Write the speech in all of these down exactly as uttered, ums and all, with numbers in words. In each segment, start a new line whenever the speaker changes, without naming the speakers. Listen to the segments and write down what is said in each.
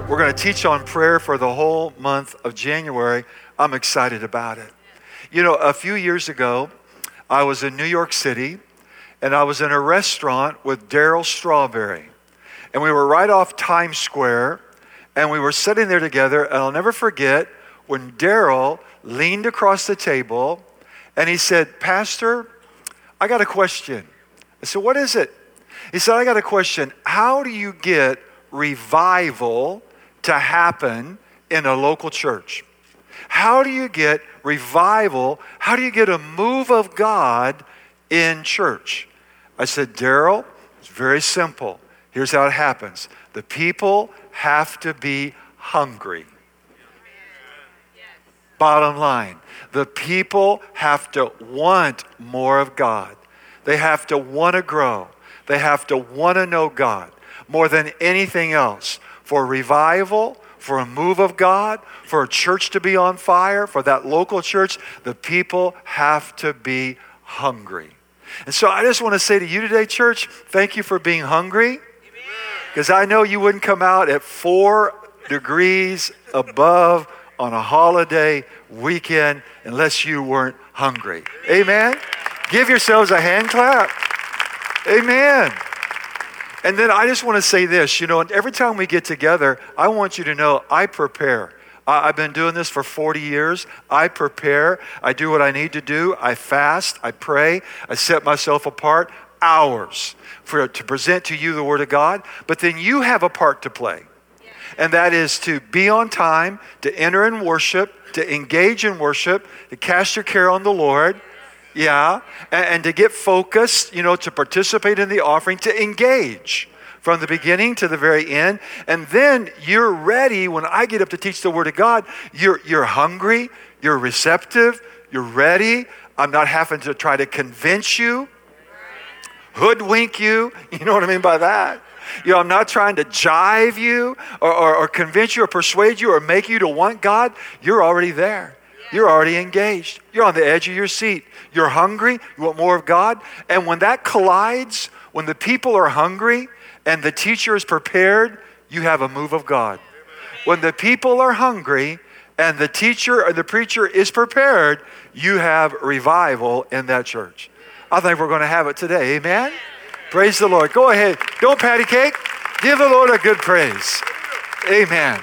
We're, we're going to teach on prayer for the whole month of January. I'm excited about it. You know, a few years ago, I was in New York City, and I was in a restaurant with Darryl Strawberry. And we were right off Times Square, and we were sitting there together, and I'll never forget when Darryl leaned across the table, and he said, "Pastor, I got a question." I said, "What is it?" He said, "I got a question. How do you get revival to happen in a local church? How do you get revival? How do you get a move of God in church?" I said, "Darryl, it's very simple. Here's how it happens. The people have to be hungry." Bottom line, the people have to want more of God. They have to want to grow. They have to want to know God more than anything else. For revival, for a move of God, for a church to be on fire, for that local church, the people have to be hungry. And so I just want to say to you today, church, thank you for being hungry. Because I know you wouldn't come out at four degrees above on a holiday weekend unless you weren't hungry. Amen? Give yourselves a hand clap. Amen. And then I just want to say this, you know, and every time we get together, I want you to know I prepare. I, I've been doing this for forty years. I prepare. I do what I need to do. I fast. I pray. I set myself apart hours for to present to you the Word of God. But then you have a part to play. And that is to be on time, to enter in worship, to engage in worship, to cast your care on the Lord. Yeah, and, and to get focused, you know, to participate in the offering, to engage from the beginning to the very end. And then you're ready when I get up to teach the Word of God. You're, you're hungry, you're receptive, you're ready. I'm not having to try to convince you, hoodwink you. You know what I mean by that? You know, I'm not trying to jive you or, or, or convince you or persuade you or make you to want God. You're already there. You're already engaged. You're on the edge of your seat. You're hungry. You want more of God. And when that collides, when the people are hungry and the teacher is prepared, you have a move of God. When the people are hungry and the teacher or the preacher is prepared, you have revival in that church. I think we're going to have it today. Amen? Praise the Lord. Go ahead. Don't patty cake. Give the Lord a good praise. Amen.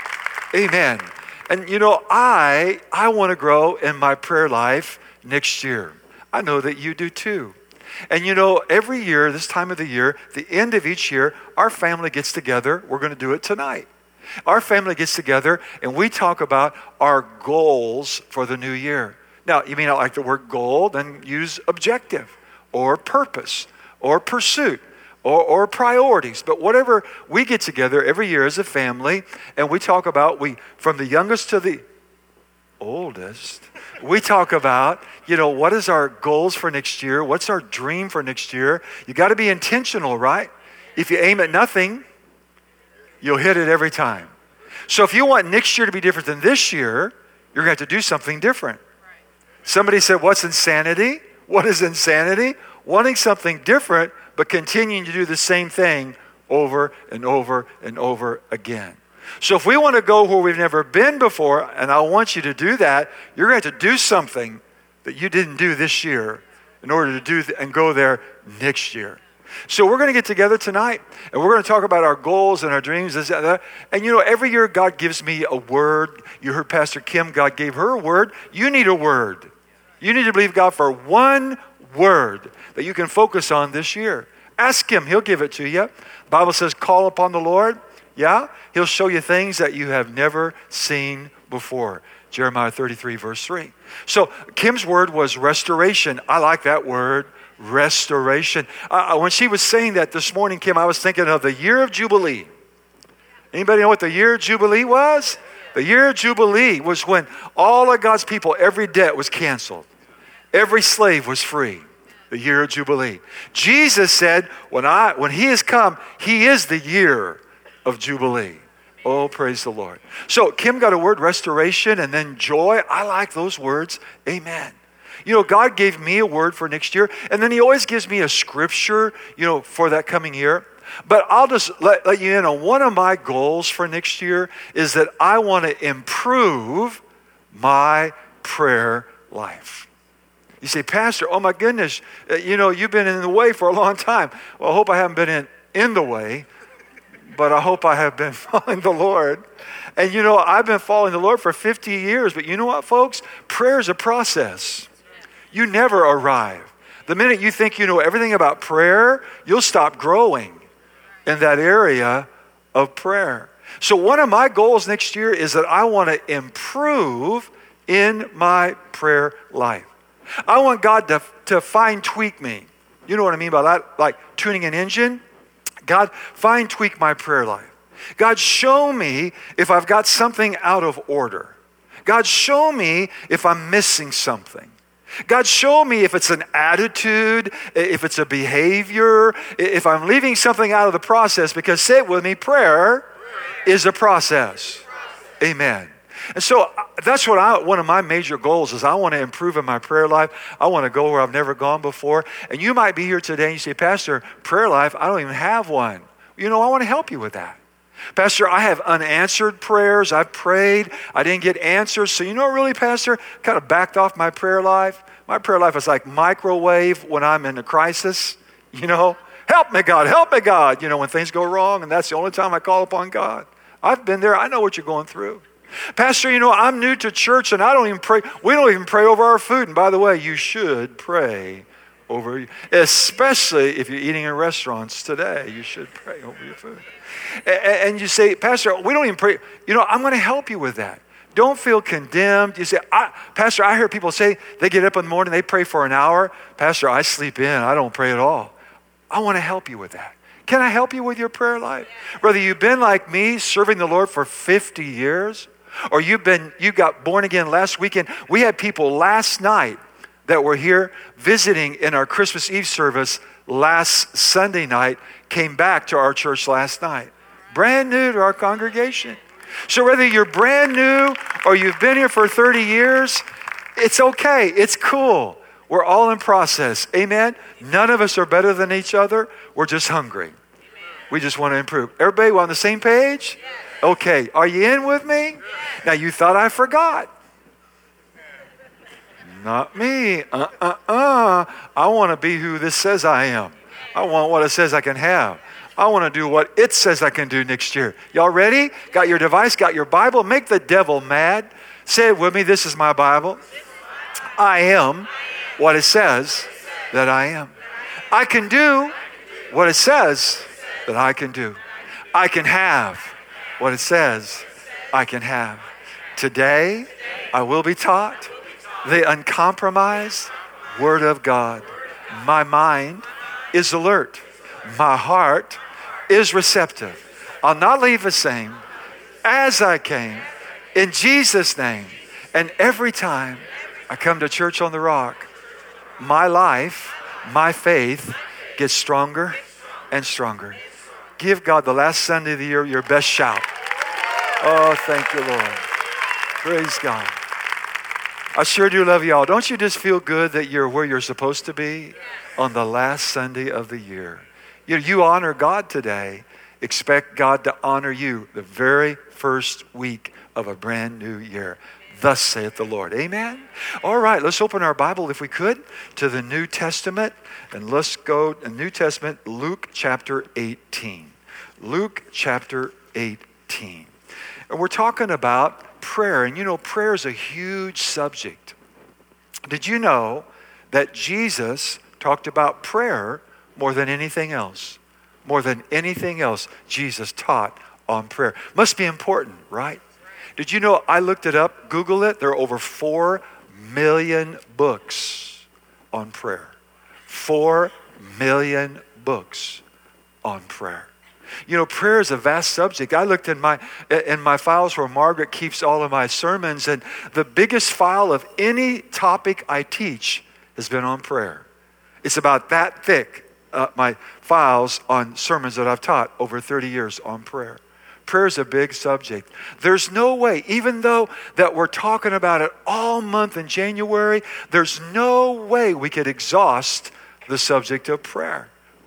Amen. And you know, I I want to grow in my prayer life next year. I know that you do too. And you know, every year, this time of the year, the end of each year, our family gets together. We're going to do it tonight. Our family gets together and we talk about our goals for the new year. Now, you may not like the word goal, then use objective or purpose or pursuit. Or, or priorities. But whatever, we get together every year as a family and we talk about, we from the youngest to the oldest, we talk about, you know, what is our goals for next year? What's our dream for next year? You got to be intentional, right? If you aim at nothing, you'll hit it every time. So if you want next year to be different than this year, you're going to have to do something different. Somebody said, what's insanity? What is insanity? Wanting something different but continuing to do the same thing over and over and over again. So if we want to go where we've never been before, and I want you to do that, you're going to have to do something that you didn't do this year in order to do th- and go there next year. So we're going to get together tonight, and we're going to talk about our goals and our dreams. This, that. And you know, every year God gives me a word. You heard Pastor Kim, God gave her a word. You need a word. You need to believe God for one word that you can focus on this year. Ask Him. He'll give it to you. The Bible says, call upon the Lord. Yeah? He'll show you things that you have never seen before. Jeremiah thirty-three, verse three. So Kim's word was restoration. I like that word, restoration. Uh, when she was saying that this morning, Kim, I was thinking of the year of Jubilee. Anybody know what the year of Jubilee was? The year of Jubilee was when all of God's people, every debt was canceled. Every slave was free. The year of Jubilee. Jesus said, when I when He has come, He is the year of Jubilee. Oh, praise the Lord. So Kim got a word, restoration, and then joy. I like those words. Amen. You know, God gave me a word for next year, and then He always gives me a scripture, you know, for that coming year. But I'll just let, let you in on one of my goals for next year is that I want to improve my prayer life. You say, Pastor, oh my goodness, you know, you've been in the way for a long time. Well, I hope I haven't been in, in the way, but I hope I have been following the Lord. And you know, I've been following the Lord for fifty years, but you know what, folks? Prayer is a process. You never arrive. The minute you think you know everything about prayer, you'll stop growing in that area of prayer. So one of my goals next year is that I want to improve in my prayer life. I want God to, to fine tweak me. You know what I mean by that? Like tuning an engine. God, fine tweak my prayer life. God, show me if I've got something out of order. God, show me if I'm missing something. God, show me if it's an attitude, if it's a behavior, if I'm leaving something out of the process, because say it with me, prayer is a process. Amen. And so that's what I, one of my major goals is I want to improve in my prayer life. I want to go where I've never gone before. And you might be here today and you say, Pastor, prayer life, I don't even have one. You know, I want to help you with that. Pastor, I have unanswered prayers. I've prayed. I didn't get answers. So you know really, Pastor, kind of backed off my prayer life. My prayer life is like microwave when I'm in a crisis. You know, help me, God, help me, God. You know, when things go wrong, and that's the only time I call upon God. I've been there. I know what you're going through. Pastor, you know, I'm new to church and I don't even pray. We don't even pray over our food. And by the way, you should pray over, especially if you're eating in restaurants today, you should pray over your food. And you say, Pastor, we don't even pray. You know, I'm going to help you with that. Don't feel condemned. You say, I, Pastor, I hear people say they get up in the morning, they pray for an hour. Pastor, I sleep in. I don't pray at all. I want to help you with that. Can I help you with your prayer life? Whether you've been like me, serving the Lord for fifty years, or you've been, you got born again last weekend. We had people last night that were here visiting in our Christmas Eve service last Sunday night, came back to our church last night. Brand new to our congregation. So whether you're brand new or you've been here for thirty years, it's okay. It's cool. We're all in process. Amen? None of us are better than each other. We're just hungry. We just want to improve. Everybody, we're on the same page? Okay, are you in with me? Now, you thought I forgot. Not me. Uh-uh-uh. I want to be who this says I am. I want what it says I can have. I want to do what it says I can do next year. Y'all ready? Got your device? Got your Bible? Make the devil mad. Say it with me. This is my Bible. I am what it says that I am. I can do what it says that I can do. I can have what it says I can have. Today, I will be taught the uncompromised Word of God. My mind is alert. My heart is receptive. I'll not leave the same as I came. In Jesus' name. And every time I come to Church on the Rock, my life, my faith gets stronger and stronger. Give God the last Sunday of the year your best shout. Oh, thank you, Lord. Praise God. I sure do love y'all. Don't you just feel good that you're where you're supposed to be on the last Sunday of the year? You, you honor God today. Expect God to honor you the very first week of a brand new year. Thus saith the Lord. Amen? All right, let's open our Bible, if we could, to the New Testament. And let's go to New Testament, Luke chapter eighteen. Luke chapter eighteen. And we're talking about prayer. And you know, prayer is a huge subject. Did you know that Jesus talked about prayer more than anything else? More than anything else, Jesus taught on prayer. Must be important, right? Did you know, I looked it up, Google it, there are over four million books on prayer. Four million books on prayer. You know, prayer is a vast subject. I looked in my in my files where Margaret keeps all of my sermons, and the biggest file of any topic I teach has been on prayer. It's about that thick, uh, my files on sermons that I've taught over thirty years on prayer. Prayer is a big subject. There's no way, even though that we're talking about it all month in January, there's no way we could exhaust the subject of prayer.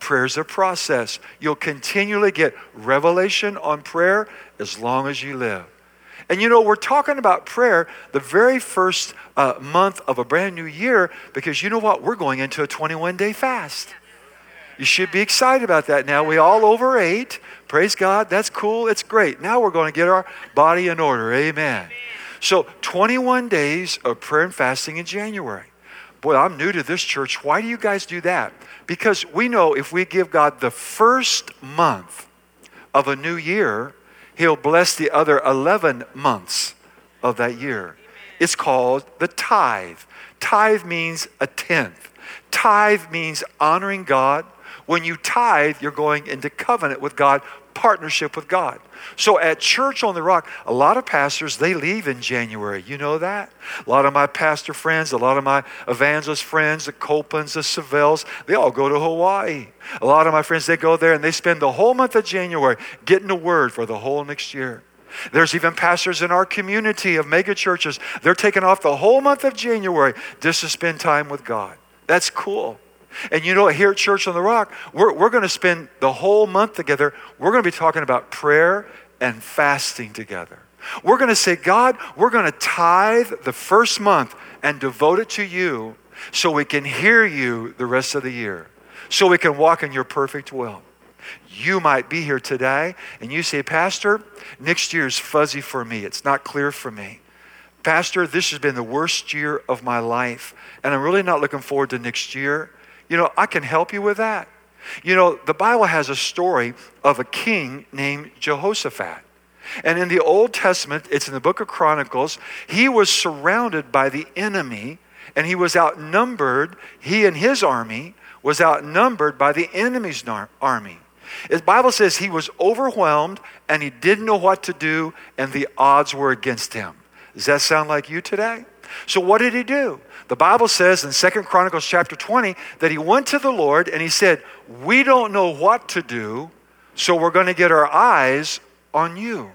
prayer's a process. You'll continually get revelation on prayer as long as you live. And you know, we're talking about prayer the very first uh, month of a brand new year because you know what? We're going into a twenty-one day fast. You should be excited about that now. We all over eight. Praise God. That's cool. It's great. Now we're going to get our body in order. Amen. So twenty-one days of prayer and fasting in January. Boy, I'm new to this church. Why do you guys do that? Because we know if we give God the first month of a new year, He'll bless the other eleven months of that year. It's called the tithe. Tithe means a tenth. Tithe means honoring God. When you tithe, you're going into covenant with God, partnership with God. So at Church on the Rock, a lot of pastors, they leave in January. You know that? A lot of my pastor friends, a lot of my evangelist friends, the Copelands, the Savells, they all go to Hawaii. A lot of my friends, they go there and they spend the whole month of January getting the word for the whole next year. There's even pastors in our community of mega churches. They're taking off the whole month of January just to spend time with God. That's cool. And you know, here at Church on the Rock, we're, we're going to spend the whole month together. We're going to be talking about prayer and fasting together. We're going to say, God, we're going to tithe the first month and devote it to you so we can hear you the rest of the year, so we can walk in your perfect will. You might be here today and you say, Pastor, next year is fuzzy for me. It's not clear for me. Pastor, this has been the worst year of my life, and I'm really not looking forward to next year. You know, I can help you with that. You know, the Bible has a story of a king named Jehoshaphat. And in the Old Testament, it's in the book of Chronicles, he was surrounded by the enemy, and he was outnumbered, he and his army was outnumbered by the enemy's army. The Bible says he was overwhelmed, and he didn't know what to do, and the odds were against him. Does that sound like you today? So what did he do? The Bible says in Second Chronicles chapter twenty that he went to the Lord and he said, we don't know what to do, so we're going to get our eyes on you.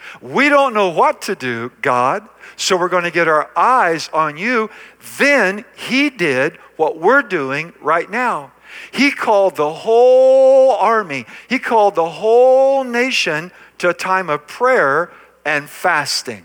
We don't know what to do, God, so we're going to get our eyes on you. Then he did what we're doing right now. He called the whole army, he called the whole nation to a time of prayer and fasting.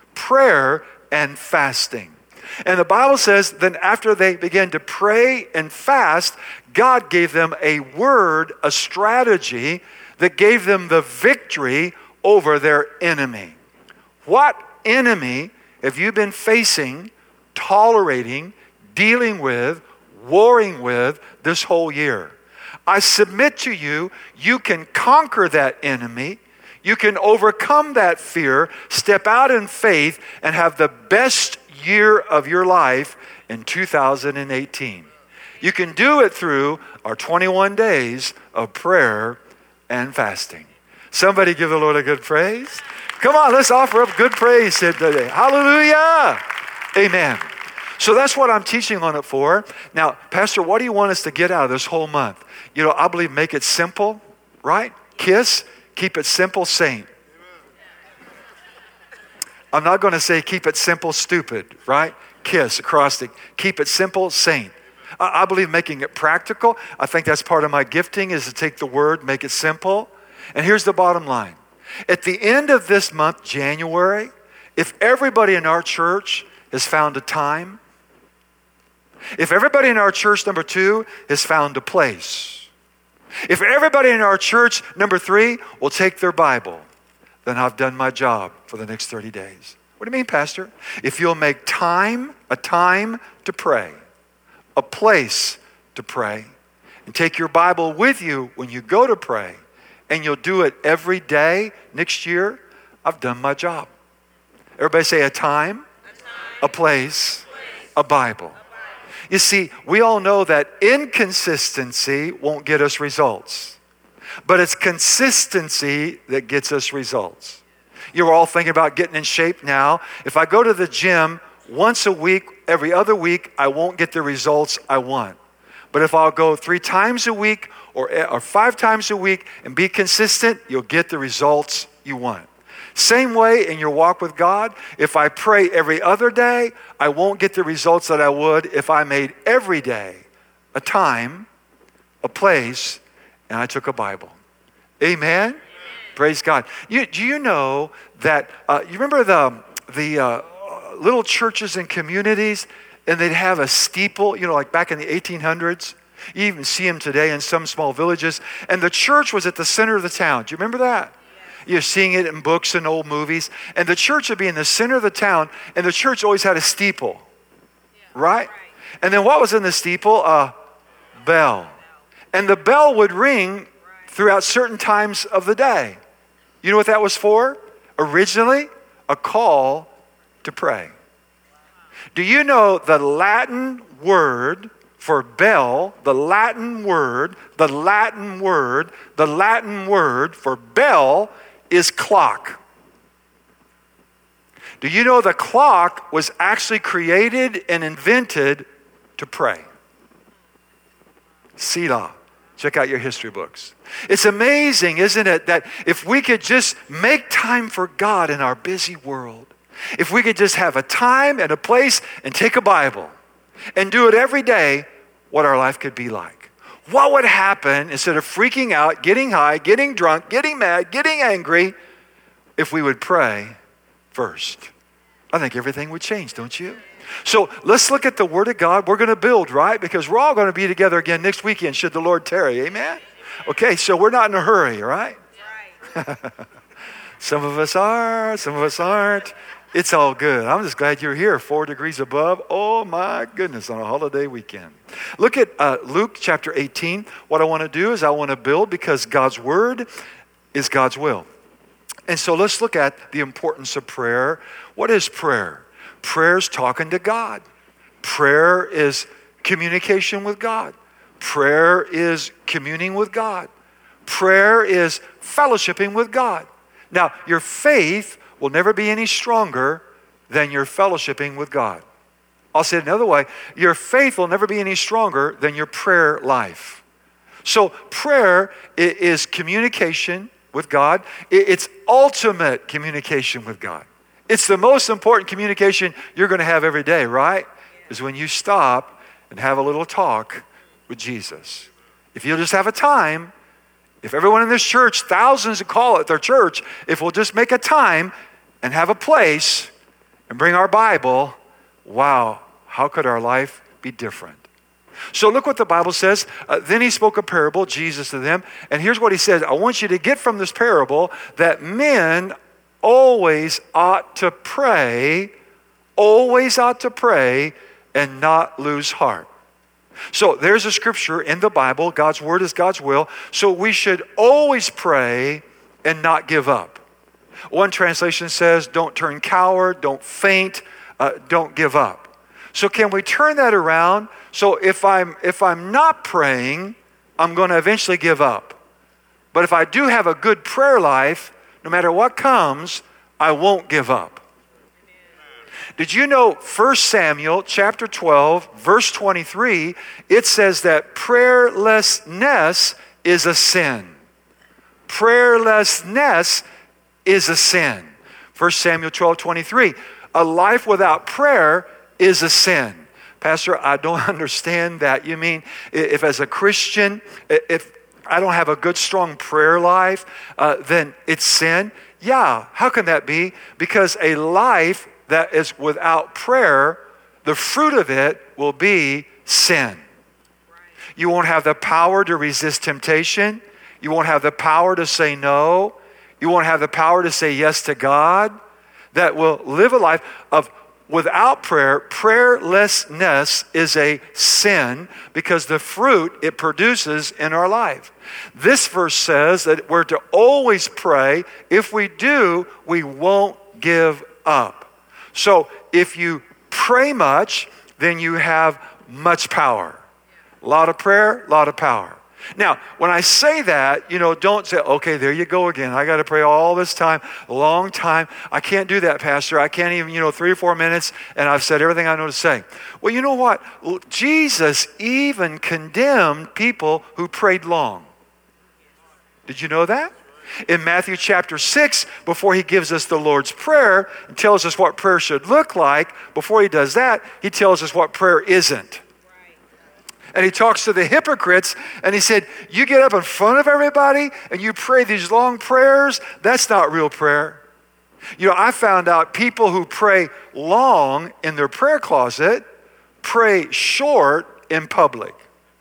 Prayer and fasting. And the Bible says then after they began to pray and fast, God gave them a word, a strategy that gave them the victory over their enemy. What enemy have you been facing, tolerating, dealing with, warring with this whole year? I submit to you, you can conquer that enemy. You can overcome that fear, step out in faith, and have the best year of your life in two thousand eighteen. You can do it through our twenty-one days of prayer and fasting. Somebody give the Lord a good praise. Come on, let's offer up good praise today. Hallelujah. Amen. So that's what I'm teaching on it for. Now, Pastor, what do you want us to get out of this whole month? You know, I believe make it simple, right? Kiss. Keep it simple, saint. I'm not going to say keep it simple, stupid, right? Kiss, acrostic. Keep it simple, saint. I, I believe making it practical. I think that's part of my gifting is to take the word, make it simple. And here's the bottom line. At the end of this month, January, if everybody in our church has found a time, if everybody in our church, number two, has found a place, if everybody in our church, number three, will take their Bible, then I've done my job for the next thirty days. What do you mean, Pastor? If you'll make time, a time to pray, a place to pray, and take your Bible with you when you go to pray, and you'll do it every day next year, I've done my job. Everybody say a time, a, time, a place, place, a Bible. You see, we all know that inconsistency won't get us results, but it's consistency that gets us results. You're all thinking about getting in shape now. If I go to the gym once a week, every other week, I won't get the results I want. But if I'll go three times a week or, or five times a week and be consistent, you'll get the results you want. Same way in your walk with God, if I pray every other day, I won't get the results that I would if I made every day a time, a place, and I took a Bible. Amen? Amen. Praise God. You, do you know that, uh, you remember the, the uh, little churches and communities, and they'd have a steeple, you know, like back in the eighteen hundreds? You even see them today in some small villages. And the church was at the center of the town. Do you remember that? You're seeing it in books and old movies. And the church would be in the center of the town, and the church always had a steeple. Right? And then what was in the steeple? A bell. And the bell would ring throughout certain times of the day. You know what that was for? Originally, a call to pray. Do you know the Latin word for bell, the Latin word, the Latin word, the Latin word for bell is clock. Do you know the clock was actually created and invented to pray? Selah. Check out your history books. It's amazing, isn't it, that if we could just make time for God in our busy world, if we could just have a time and a place and take a Bible and do it every day, what our life could be like. What would happen instead of freaking out, getting high, getting drunk, getting mad, getting angry, if we would pray first? I think everything would change, don't you? So let's look at the Word of God. We're going to build, right? Because we're all going to be together again next weekend, should the Lord tarry. Amen? Okay, so we're not in a hurry, right? Some of us are, some of us aren't. It's all good. I'm just glad you're here, four degrees above. Oh my goodness, on a holiday weekend. Look at uh, Luke chapter eighteen. What I want to do is I want to build because God's Word is God's will. And so let's look at the importance of prayer. What is prayer? Prayer is talking to God. Prayer is communication with God. Prayer is communing with God. Prayer is fellowshipping with God. Now, your faith will never be any stronger than your fellowshipping with God. I'll say it another way. Your faith will never be any stronger than your prayer life. So prayer is communication with God. It's ultimate communication with God. It's the most important communication you're going to have every day, right? Is when you stop and have a little talk with Jesus. If you'll just have a time, if everyone in this church, thousands who call it their church, if we'll just make a time and have a place and bring our Bible, wow, how could our life be different? So look what the Bible says. Uh, then he spoke a parable, Jesus to them, and here's what he says. I want you to get from this parable that men always ought to pray, always ought to pray and not lose heart. So there's a scripture in the Bible. God's Word is God's will. So we should always pray and not give up. One translation says, don't turn coward, don't faint, uh, don't give up. So can we turn that around? So if I'm if I'm not praying, I'm going to eventually give up. But if I do have a good prayer life, no matter what comes, I won't give up. Did you know First Samuel chapter twelve, verse twenty-three, it says that prayerlessness is a sin. Prayerlessness is a sin. First Samuel twelve, twenty-three. A life without prayer is a sin. Pastor, I don't understand that. You mean if as a Christian, if I don't have a good, strong prayer life, uh, then it's sin? Yeah, how can that be? Because a life that is without prayer, the fruit of it will be sin. You won't have the power to resist temptation. You won't have the power to say no. You won't have the power to say yes to God. That will live a life of without prayer. Prayerlessness is a sin because the fruit it produces in our life. This verse says that we're to always pray. If we do, we won't give up. So if you pray much, then you have much power. A lot of prayer, a lot of power. Now, when I say that, you know, don't say, okay, there you go again. I got to pray all this time, a long time. I can't do that, Pastor. I can't even, you know, three or four minutes, and I've said everything I know to say. Well, you know what? Jesus even condemned people who prayed long. Did you know that? In Matthew chapter six, before he gives us the Lord's Prayer and tells us what prayer should look like, before he does that, he tells us what prayer isn't. And he talks to the hypocrites, and he said, you get up in front of everybody and you pray these long prayers. That's not real prayer. You know, I found out people who pray long in their prayer closet pray short in public.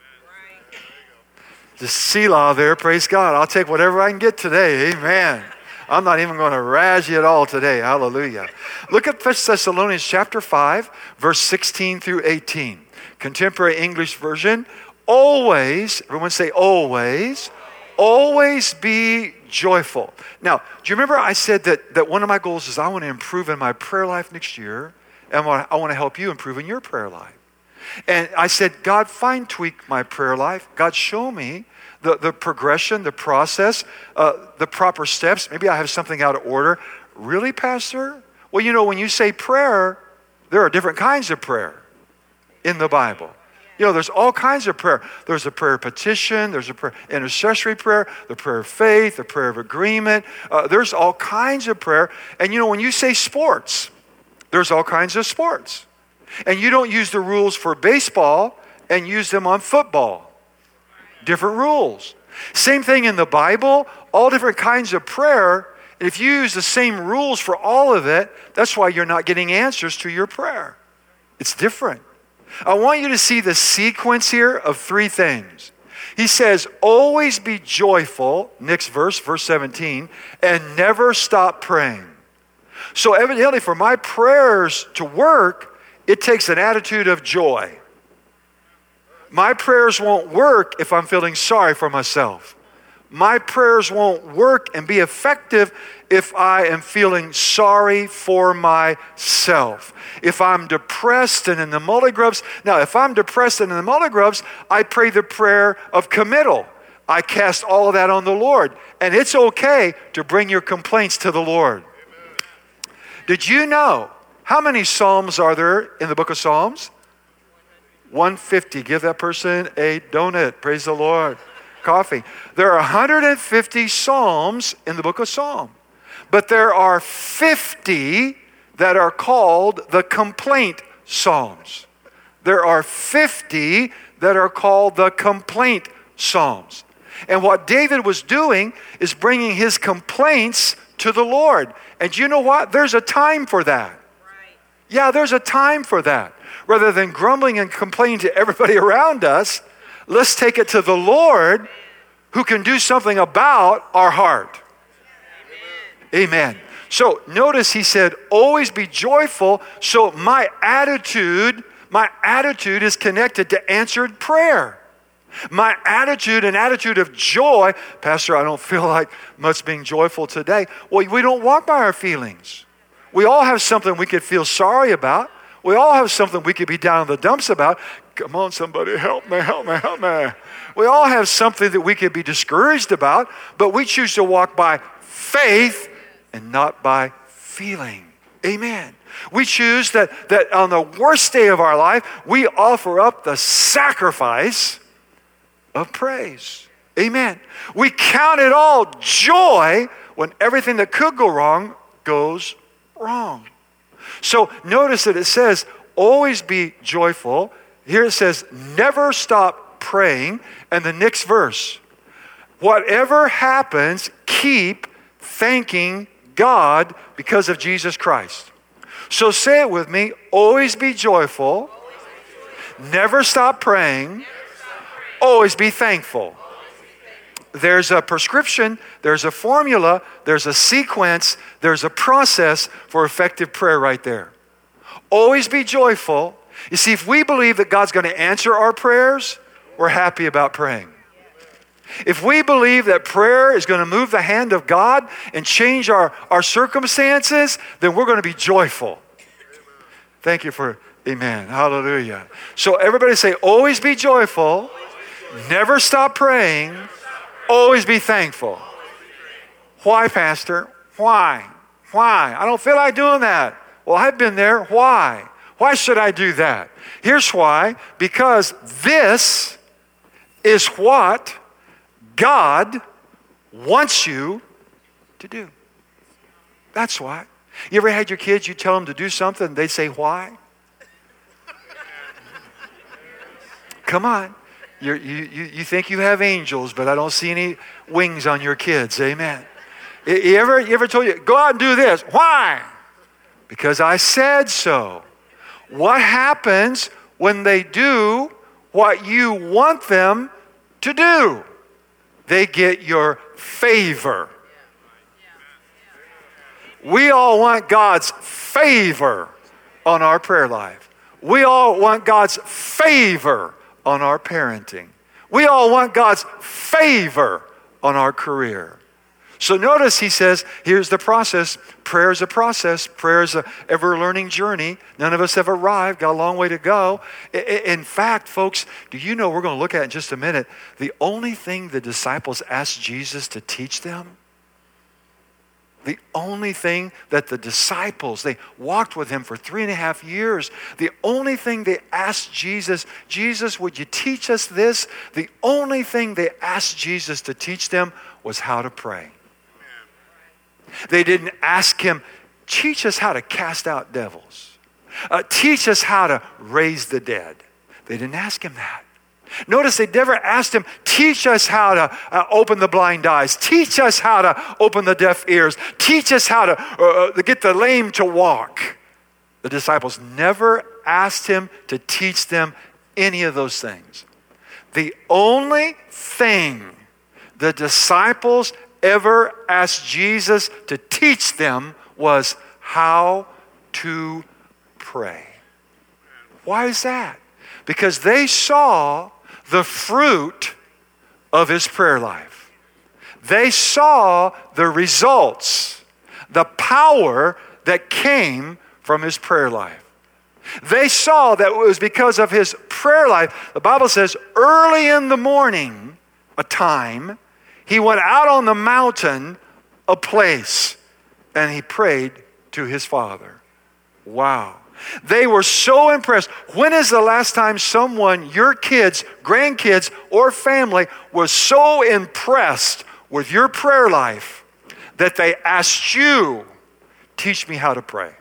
Just Selah there, praise God. I'll take whatever I can get today, amen. I'm not even going to razz you at all today, hallelujah. Look at First Thessalonians chapter five, verse sixteen through eighteen. Contemporary English version. Always, everyone say always, always be joyful. Now, do you remember I said that, that one of my goals is I want to improve in my prayer life next year, and I want, I want to help you improve in your prayer life. And I said, God, fine tweak my prayer life. God, show me the, the progression, the process, uh, the proper steps. Maybe I have something out of order. Really, Pastor? Well, you know, when you say prayer, there are different kinds of prayer in the Bible. You know, there's all kinds of prayer. There's a prayer of petition. There's a prayer, intercessory prayer, the prayer of faith, the prayer of agreement. Uh, there's all kinds of prayer. And you know, when you say sports, there's all kinds of sports. And you don't use the rules for baseball and use them on football. Different rules. Same thing in the Bible, all different kinds of prayer. And if you use the same rules for all of it, that's why you're not getting answers to your prayer. It's different. I want you to see the sequence here of three things. He says, always be joyful, next verse, verse seventeen, and never stop praying. So evidently for my prayers to work, it takes an attitude of joy. My prayers won't work if I'm feeling sorry for myself. My prayers won't work and be effective if I am feeling sorry for myself. If I'm depressed and in the multigrubs. Now, if I'm depressed and in the multigrubs, I pray the prayer of committal. I cast all of that on the Lord. And it's okay to bring your complaints to the Lord. Amen. Did you know how many Psalms are there in the book of Psalms? one fifty. Give that person a donut. Praise the Lord. Coffee. There are one hundred fifty Psalms in the book of Psalm. But there are fifty that are called the complaint Psalms. There are fifty that are called the complaint Psalms. And what David was doing is bringing his complaints to the Lord. And you know what? There's a time for that. Right. Yeah, there's a time for that. Rather than grumbling and complaining to everybody around us, let's take it to the Lord who can do something about our heart. Amen. Amen. So notice he said, always be joyful. So my attitude, my attitude is connected to answered prayer. My attitude, an attitude of joy. Pastor, I don't feel like much being joyful today. Well, we don't walk by our feelings. We all have something we could feel sorry about. We all have something we could be down in the dumps about. Come on, somebody, help me, help me, help me. We all have something that we could be discouraged about, but we choose to walk by faith and not by feeling. Amen. We choose that, that on the worst day of our life, we offer up the sacrifice of praise. Amen. We count it all joy when everything that could go wrong goes wrong. So notice that it says, always be joyful. Here it says, never stop praying. And the next verse, whatever happens, keep thanking God because of Jesus Christ. So say it with me, always be joyful, never stop praying, always be thankful. There's a prescription, there's a formula, there's a sequence, there's a process for effective prayer right there. Always be joyful. You see, if we believe that God's going to answer our prayers, we're happy about praying. If we believe that prayer is going to move the hand of God and change our, our circumstances, then we're going to be joyful. Thank you for, amen, hallelujah. So everybody say, always be joyful, never stop praying, always be thankful. Why, Pastor? Why? Why? I don't feel like doing that. Well, I've been there. Why? Why should I do that? Here's why. Because this is what God wants you to do. That's why. You ever had your kids, you tell them to do something, and they say, why? Come on. You're, you you you think you have angels, but I don't see any wings on your kids. Amen. You ever, you ever told you, go out and do this? Why? Because I said so. What happens when they do what you want them to do? They get your favor. We all want God's favor on our prayer life. We all want God's favor on our parenting. We all want God's favor on our career. So notice he says, here's the process. Prayer is a process. Prayer is an ever-learning journey. None of us have arrived. Got a long way to go. In fact, folks, do you know, we're going to look at in just a minute, the only thing the disciples asked Jesus to teach them, the only thing that the disciples, they walked with him for three and a half years. The only thing they asked Jesus, Jesus, would you teach us this? The only thing they asked Jesus to teach them was how to pray. They didn't ask him, teach us how to cast out devils. Uh, teach us how to raise the dead. They didn't ask him that. Notice they never asked him, teach us how to uh, open the blind eyes. Teach us how to open the deaf ears. Teach us how to uh, get the lame to walk. The disciples never asked him to teach them any of those things. The only thing the disciples ever asked Jesus to teach them was how to pray. Why is that? Because they saw the fruit of his prayer life. They saw the results, the power that came from his prayer life. They saw that it was because of his prayer life. The Bible says early in the morning, a time, he went out on the mountain, a place, and he prayed to his Father. Wow. They were so impressed. When is the last time someone, your kids, grandkids, or family was so impressed with your prayer life that they asked you, teach me how to pray?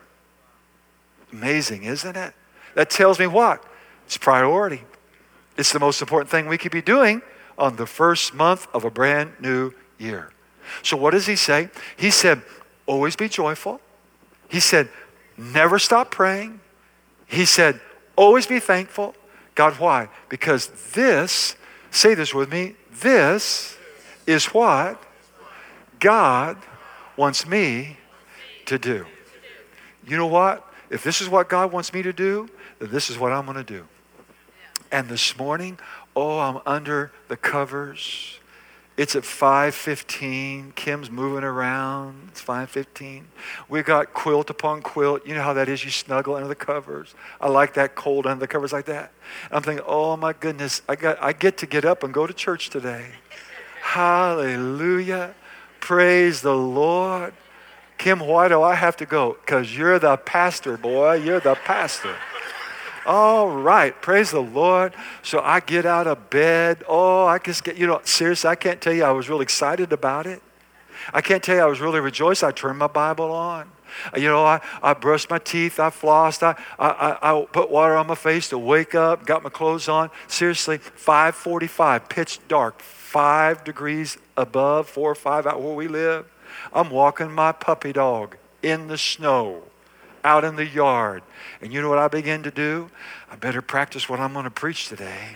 Amazing, isn't it? That tells me what? It's priority. It's the most important thing we could be doing on the first month of a brand new year. So what does he say? He said, always be joyful. He said, never stop praying. He said, always be thankful. God, why? Because this, say this with me, this is what God wants me to do. You know what? If this is what God wants me to do, then this is what I'm going to do. And this morning, oh, I'm under the covers. It's at five fifteen. Kim's moving around. It's five fifteen. We got quilt upon quilt. You know how that is. You snuggle under the covers. I like that cold under the covers like that. I'm thinking, oh my goodness, I got I get to get up and go to church today. Hallelujah. Praise the Lord. Kim, why do I have to go? Because you're the pastor, boy. You're the pastor. All right, praise the Lord. So I get out of bed. Oh, I just get, you know, seriously, I can't tell you I was really excited about it. I can't tell you I was really rejoiced. I turned my Bible on. You know, I, I brushed my teeth. I flossed. I, I, I put water on my face to wake up, got my clothes on. Seriously, five forty-five, pitch dark, five degrees above, four or five out where we live. I'm walking my puppy dog in the snow, out in the yard. And you know what I begin to do? I better practice what I'm going to preach today.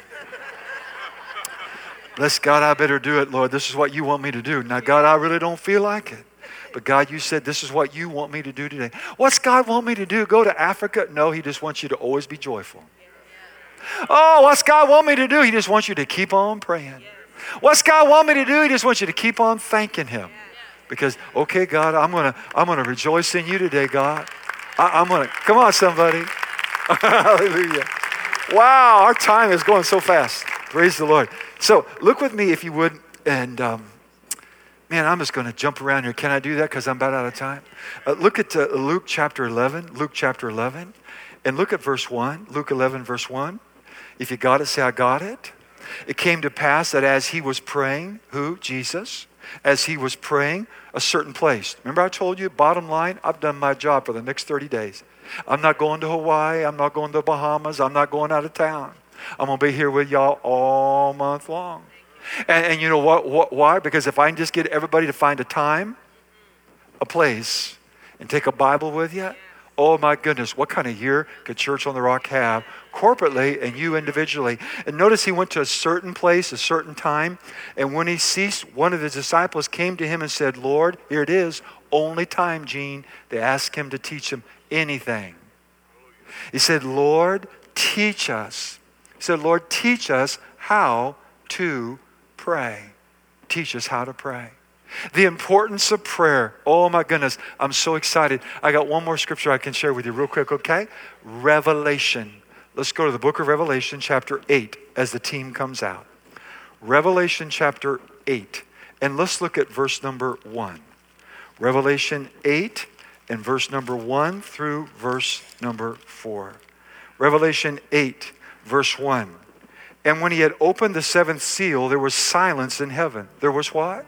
Bless God, I better do it, Lord. This is what you want me to do. Now, God, I really don't feel like it. But God, you said this is what you want me to do today. What's God want me to do? Go to Africa? No, he just wants you to always be joyful. Oh, what's God want me to do? He just wants you to keep on praying. What's God want me to do? He just wants you to keep on thanking him. Because, okay, God, I'm going to I'm gonna rejoice in you today, God. I, I'm going to, come on, somebody. Hallelujah. Wow, our time is going so fast. Praise the Lord. So look with me, if you would. And, um, man, I'm just going to jump around here. Can I do that? Because I'm about out of time. Uh, look at uh, Luke chapter eleven. Luke chapter eleven. And look at verse one. Luke eleven, verse one. If you got it, say, I got it. It came to pass that as he was praying, who? Jesus. As he was praying, a certain place. Remember I told you, bottom line, I've done my job for the next thirty days. I'm not going to Hawaii. I'm not going to the Bahamas. I'm not going out of town. I'm going to be here with y'all all month long. And, and you know what, what? Why? Because if I can just get everybody to find a time, a place, and take a Bible with you, oh my goodness, what kind of year could Church on the Rock have corporately and you individually? And notice he went to a certain place, a certain time, and when he ceased, one of the disciples came to him and said, Lord, here it is, only time, Gene. They asked him to teach them anything. He said, Lord, teach us. He said, Lord, teach us how to pray. Teach us how to pray. The importance of prayer. Oh my goodness, I'm so excited. I got one more scripture I can share with you real quick, okay? Revelation. Let's go to the book of Revelation, chapter eight, as the team comes out. Revelation chapter eight. And let's look at verse number one. Revelation eight and verse number one through verse number four. Revelation eight, verse one. And when he had opened the seventh seal, there was silence in heaven. There was what?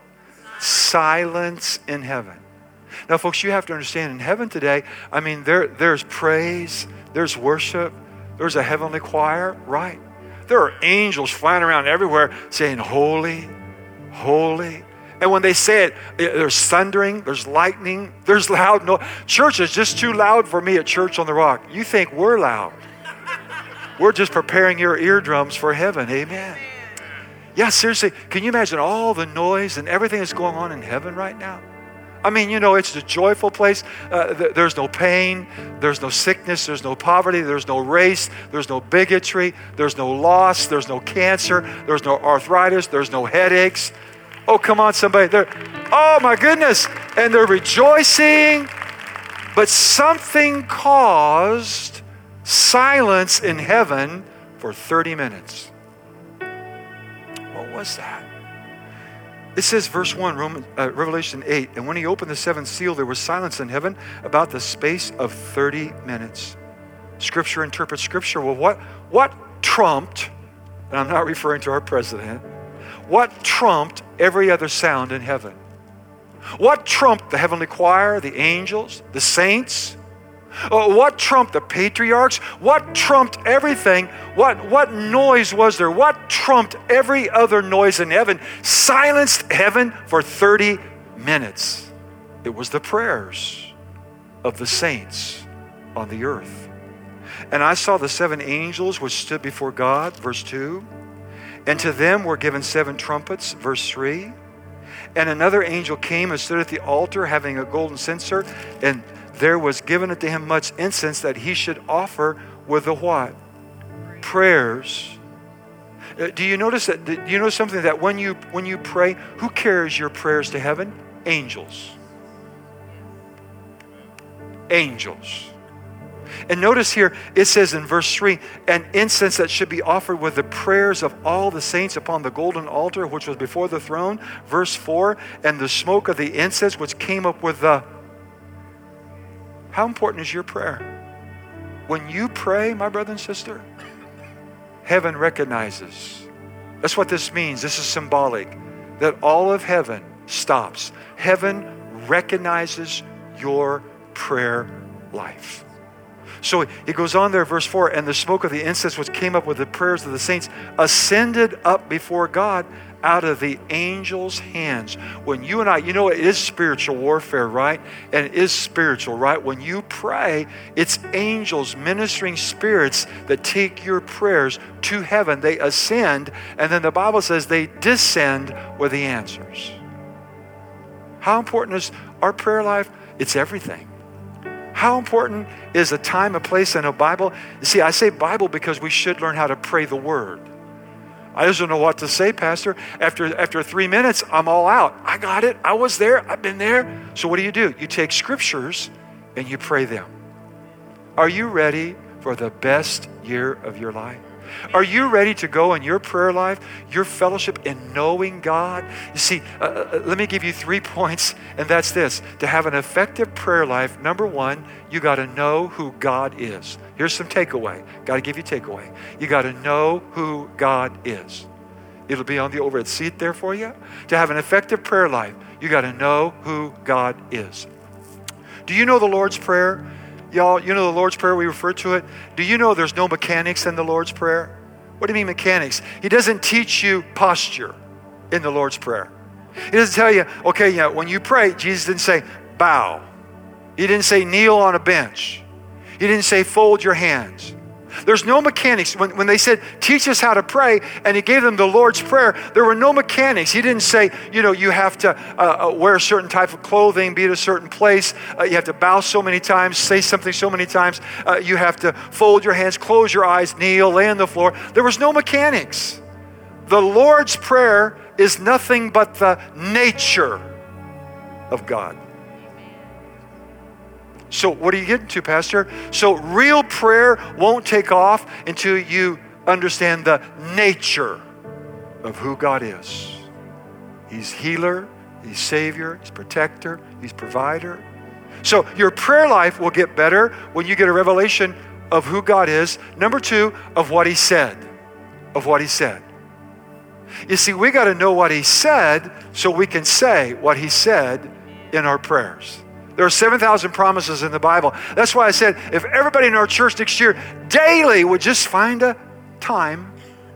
Silence in heaven. Now, folks, you have to understand, in heaven today, I mean, there, there's praise, there's worship, there's a heavenly choir, right? There are angels flying around everywhere saying, holy, holy. And when they say it, there's thundering, there's lightning, there's loud noise. Church is just too loud for me at Church on the Rock. You think we're loud. We're just preparing your eardrums for heaven. Amen. Yeah, seriously, can you imagine all the noise and everything that's going on in heaven right now? I mean, you know, it's a joyful place. Uh, th- there's no pain. There's no sickness. There's no poverty. There's no race. There's no bigotry. There's no loss. There's no cancer. There's no arthritis. There's no headaches. Oh, come on, somebody. They're, oh, my goodness. And they're rejoicing. But something caused silence in heaven for thirty minutes. What was that? It says, verse one, Roman, uh, Revelation eight, and when he opened the seventh seal, there was silence in heaven about the space of thirty minutes. Scripture interprets Scripture. Well, what, what trumped, and I'm not referring to our president, what trumped every other sound in heaven? What trumped the heavenly choir, the angels, the saints? Uh, what trumped the patriarchs? What trumped everything? What, what noise was there? What trumped every other noise in heaven? Silenced heaven for thirty minutes. It was the prayers of the saints on the earth. And I saw the seven angels which stood before God, verse two. And to them were given seven trumpets, verse three. And another angel came and stood at the altar having a golden censer, and there was given unto him much incense that he should offer with the what? Prayers. Uh, do you notice that? Do you know something that when you when you pray, who carries your prayers to heaven? Angels. Angels. And notice here, it says in verse three, an incense that should be offered with the prayers of all the saints upon the golden altar which was before the throne. Verse four, and the smoke of the incense which came up with the... How important is your prayer? When you pray, my brother and sister, heaven recognizes. That's what this means. This is symbolic. That all of heaven stops. Heaven recognizes your prayer life. So it goes on there, verse four, and the smoke of the incense which came up with the prayers of the saints ascended up before God out of the angels' hands. When you and I, you know, it is spiritual warfare, right? And it is spiritual, right? When you pray, it's angels, ministering spirits that take your prayers to heaven. They ascend, and then the Bible says they descend with the answers. How important is our prayer life? It's everything. How important is a time, a place, and a Bible? You see, I say Bible because we should learn how to pray the Word. I just don't know what to say, Pastor. After, after three minutes, I'm all out. I got it. I was there. I've been there. So what do you do? You take scriptures and you pray them. Are you ready for the best year of your life? Are you ready to go in your prayer life, your fellowship in knowing God? You see, uh, let me give you three points, and that's this. To have an effective prayer life, number one, you got to know who God is. Here's some takeaway. Got to give you takeaway. You got to know who God is. It'll be on the overhead seat there for you. To have an effective prayer life, you got to know who God is. Do you know the Lord's Prayer? Y'all, you know the Lord's Prayer, we refer to it. Do you know there's no mechanics in the Lord's Prayer? What do you mean mechanics? He doesn't teach you posture in the Lord's Prayer. He doesn't tell you, okay, yeah, when you pray, Jesus didn't say bow. He didn't say kneel on a bench. He didn't say fold your hands. There's no mechanics. When, when they said, teach us how to pray, and he gave them the Lord's Prayer, there were no mechanics. He didn't say, you know, you have to uh, wear a certain type of clothing, be at a certain place. Uh, you have to bow so many times, say something so many times. Uh, you have to fold your hands, close your eyes, kneel, lay on the floor. There was no mechanics. The Lord's Prayer is nothing but the nature of God. So what are you getting to, Pastor? So real prayer won't take off until you understand the nature of who God is. He's healer, He's Savior, He's protector, He's provider. So your prayer life will get better when you get a revelation of who God is. Number two, of what He said. Of what He said. You see, we got to know what He said so we can say what He said in our prayers. There are seven thousand promises in the Bible. That's why I said, if everybody in our church next year daily would just find a time,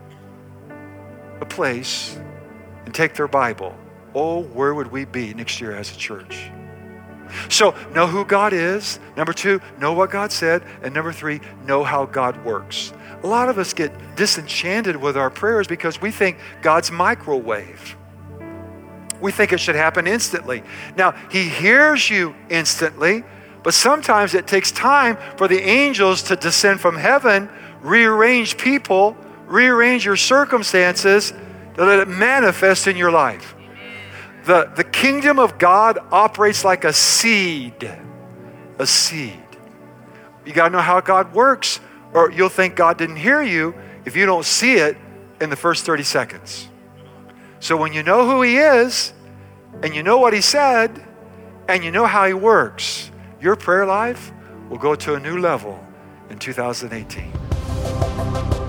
a place, and take their Bible, oh, where would we be next year as a church? So, know who God is. Number two, know what God said. And number three, know how God works. A lot of us get disenchanted with our prayers because we think God's microwave. We think it should happen instantly. Now, He hears you instantly, but sometimes it takes time for the angels to descend from heaven, rearrange people, rearrange your circumstances, to let it manifest in your life. The, the kingdom of God operates like a seed. A seed. You got to know how God works, or you'll think God didn't hear you if you don't see it in the first thirty seconds. So when you know who He is, and you know what He said, and you know how He works, your prayer life will go to a new level in two thousand eighteen.